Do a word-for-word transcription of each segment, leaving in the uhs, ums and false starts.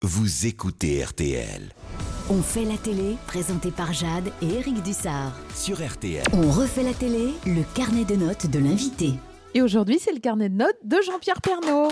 Vous écoutez R T L. On fait la télé, présenté par Jade et Eric Dussard. Sur R T L. On refait la télé, le carnet de notes de l'invité. Et aujourd'hui, c'est le carnet de notes de Jean-Pierre Pernaut.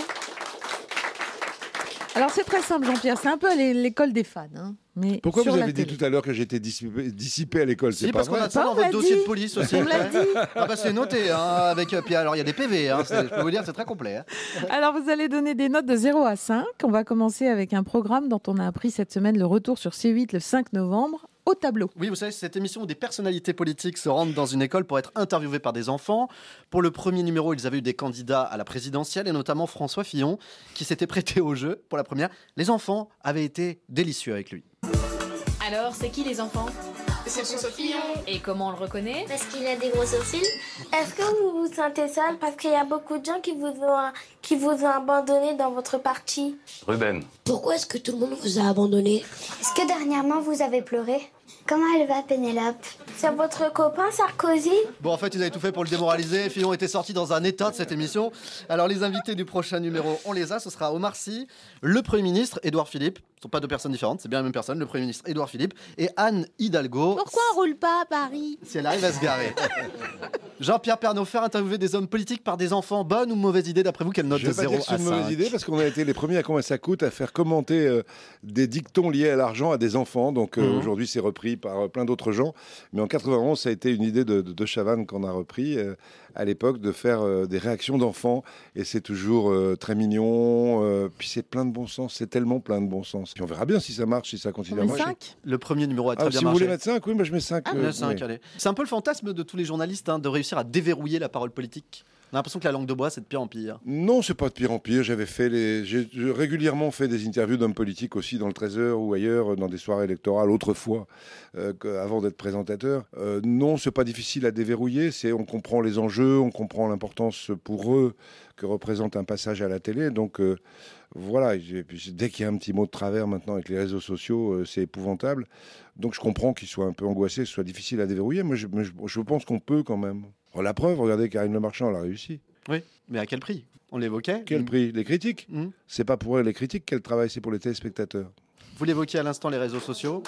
Alors, c'est très simple, Jean-Pierre. C'est un peu l'école des fans. Hein. Mais Pourquoi vous avez dit tout à l'heure que j'étais dissipé, dissipé à l'école? Si, C'est parce pas qu'on vrai. a ça dans On votre l'a dossier dit. de police aussi. On l'a dit. Ah bah c'est noté, hein, avec, puis alors il y a des P V, hein, je peux vous dire, c'est très complet. Hein. Alors, vous allez donner des notes de zéro à cinq. On va commencer avec un programme dont on a appris cette semaine le retour sur C huit le cinq novembre. Au tableau. Oui, vous savez, c'est cette émission où des personnalités politiques se rendent dans une école pour être interviewées par des enfants. Pour le premier numéro, ils avaient eu des candidats à la présidentielle et notamment François Fillon qui s'était prêté au jeu pour la première. Les enfants avaient été délicieux avec lui. Alors, c'est qui les enfants? C'est François Fillon. Et comment on le reconnaît? Parce qu'il a des gros sourcils. Est-ce que vous vous sentez seul parce qu'il y a beaucoup de gens qui vous ont, qui vous ont abandonné dans votre parti? Ruben. Pourquoi est-ce que tout le monde vous a abandonné? Est-ce que dernièrement vous avez pleuré? Comment elle va, Pénélope? C'est votre copain Sarkozy? Bon, en fait, ils avaient tout fait pour le démoraliser. Fillon était sorti dans un état de cette émission. Alors, les invités du prochain numéro, on les a. Ce sera Omar Sy, le Premier ministre, Édouard Philippe. Ce ne sont pas deux personnes différentes, c'est bien la même personne. Le Premier ministre, Édouard Philippe. Et Anne Hidalgo. Pourquoi on roule pas à Paris? Si elle arrive à se garer. Jean-Pierre Pernaut, faire interviewer des hommes politiques par des enfants, bonne ou mauvaise idée d'après vous? Quelle note Je de vais pas zéro dire que c'est à une cinq? mauvaise idée parce qu'on a été les premiers à combien ça coûte à faire commenter euh, des dictons liés à l'argent à des enfants. Donc euh, Mhm. aujourd'hui, c'est repris par euh, plein d'autres gens. Mais en quatre-vingt-onze, ça a été une idée de, de, de Chavannes qu'on a repris euh, à l'époque de faire euh, des réactions d'enfants. Et c'est toujours euh, très mignon. Euh, puis c'est plein de bon sens. C'est tellement plein de bon sens. Puis on verra bien si ça marche, si ça continue On à met marcher. cinq. Le premier numéro a très Ah, bien si vous marché. voulez mettre cinq, oui, moi je mets cinq. Ah, euh, le cinq, oui. allez. C'est un peu le fantasme de tous les journalistes hein, de réussir à déverrouiller la parole politique. On a l'impression que la langue de bois, c'est de pire en pire. Non, c'est pas de pire en pire. J'avais fait les, j'ai j'ai régulièrement fait des interviews d'hommes politiques aussi dans le treize heures ou ailleurs, dans des soirées électorales autrefois, euh, que- avant d'être présentateur. Euh, non, c'est pas difficile à déverrouiller. C'est, on comprend les enjeux, on comprend l'importance pour eux que représente un passage à la télé. Donc euh, voilà. Et puis, dès qu'il y a un petit mot de travers maintenant avec les réseaux sociaux, euh, c'est épouvantable. Donc je comprends qu'ils soient un peu angoissés, que ce soit difficile à déverrouiller. Moi, je, mais je, je pense qu'on peut quand même. Oh, la preuve, regardez, Karine Le Marchand, elle a réussi. Oui, mais à quel prix? On l'évoquait. Quel prix? Les critiques? Mmh. C'est pas pour eux les critiques qu'elle travaille, c'est pour les téléspectateurs. Vous l'évoquiez à l'instant, les réseaux sociaux.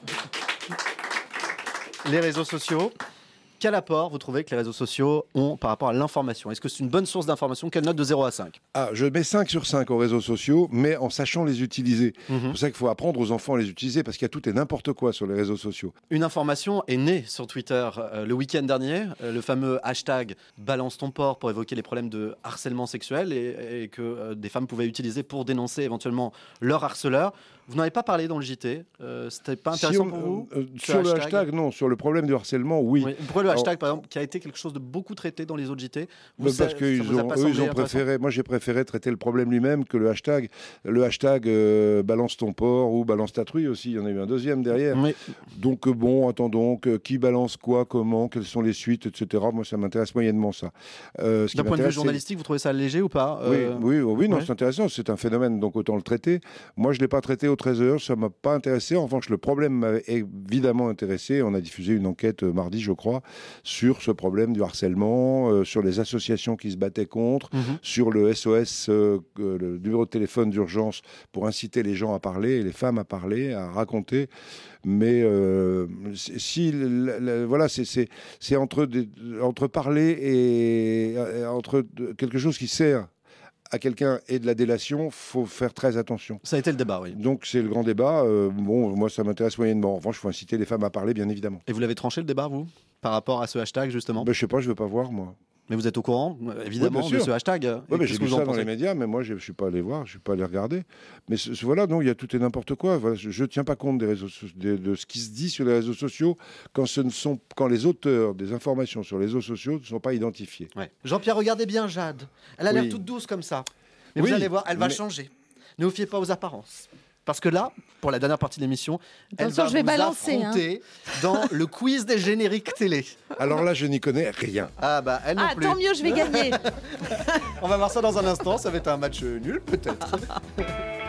Les réseaux sociaux. Quel apport vous trouvez que les réseaux sociaux ont par rapport à l'information? Est-ce que c'est une bonne source d'information? Quelle note de zéro à cinq? Ah, je mets cinq sur cinq aux réseaux sociaux, mais en sachant les utiliser. Mhm. C'est pour ça qu'il faut apprendre aux enfants à les utiliser, parce qu'il y a tout et n'importe quoi sur les réseaux sociaux. Une information est née sur Twitter euh, le week-end dernier, euh, le fameux hashtag balance ton porc pour évoquer les problèmes de harcèlement sexuel et, et que euh, des femmes pouvaient utiliser pour dénoncer éventuellement leur harceleur. Vous n'en avez pas parlé dans le J T, euh, c'était pas intéressant Si on- pour vous? euh, ce Sur le hashtag, non. Sur le problème du harcèlement, oui. Oui. Pourquoi le Alors- hashtag, par exemple, qui a été quelque chose de beaucoup traité dans les autres J T? Vous, Bah, ça- parce ça qu'ils vous a ont, pas eux, semblé ils ont intéressant? préféré. Moi, j'ai préféré traiter le problème lui-même que le hashtag. Le hashtag euh, balance ton porc ou balance ta truie aussi. Il y en a eu un deuxième derrière. Oui. Donc euh, bon, attendons, que- qui balance quoi, comment, quelles sont les suites, et cetera. Moi, ça m'intéresse moyennement ça. Euh, ce qui D'un point de vue m'intéresse, c'est- journalistique, vous trouvez ça léger ou pas? Oui, Euh, oui, oui, oui, non, ouais. c'est intéressant, c'est un phénomène, donc autant le traiter. Moi, je ne l'ai pas traité au treize heures, ça ne m'a pas intéressé. En revanche, le problème m'avait évidemment intéressé. On a diffusé une enquête euh, mardi, je crois, sur ce problème du harcèlement, euh, sur les associations qui se battaient contre, Mhm. sur le S O S, euh, euh, le numéro de téléphone d'urgence pour inciter les gens à parler, et les femmes à parler, à raconter. Mais euh, si, le- le- voilà, c'est, c'est, c'est entre, des- entre parler et, et entre de- quelque chose qui sert à quelqu'un et de la délation, faut faire très attention. Ça a été le débat, oui. Donc c'est le grand débat. Euh, bon, moi ça m'intéresse moyennement. En revanche, il faut inciter les femmes à parler, bien évidemment. Et vous l'avez tranché le débat, vous? Par rapport à ce hashtag, justement? Ben, je sais pas, je veux pas voir moi. Mais vous êtes au courant, euh, évidemment, Oui, de bien sûr. ce hashtag. Et Ouais, mais qu'est-ce j'ai que vu vous en ça dans pensez? les médias, mais moi je ne suis pas allé voir, je suis pas allé regarder. Mais ce- ce- voilà, donc il y a tout et n'importe quoi. Voilà, je ne tiens pas compte des réseaux, so- de, de ce qui se dit sur les réseaux sociaux quand, ce ne sont, quand les auteurs des informations sur les réseaux sociaux ne sont pas identifiés. Ouais. Jean-Pierre, regardez bien Jade. Elle a l'air Oui. toute douce comme ça. Mais Oui, vous allez voir, elle va mais- changer. Ne vous fiez pas aux apparences. Parce que là, pour la dernière partie de l'émission, elle Attention, va je vais vous balancer, affronter dans le quiz des génériques télé. Alors là, je n'y connais rien. Ah bah, elle non Ah, plus. tant mieux, je vais gagner. On va voir ça dans un instant. Ça va être un match euh, nul, peut-être.